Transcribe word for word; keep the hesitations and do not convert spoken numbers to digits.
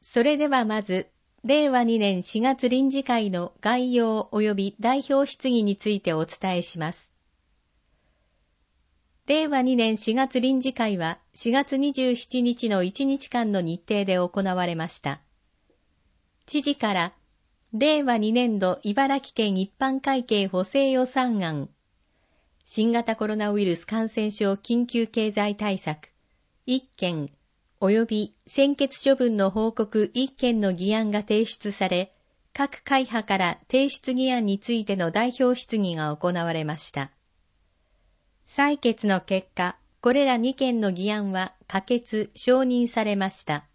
それではまず、れいわにねんしがつ臨時会の概要及び代表質疑についてお伝えします。れいわにねんしがつ臨時会はしがつにじゅうしちにちのいちにちかんの日程で行われました。知事から、れいわにねんど茨城県一般会計補正予算案、新型コロナウイルス感染症緊急経済対策いっけん及び専決処分の報告いっけんの議案が提出され、各会派から提出議案についての代表質疑が行われました。採決の結果、これらにけんの議案は可決・承認されました。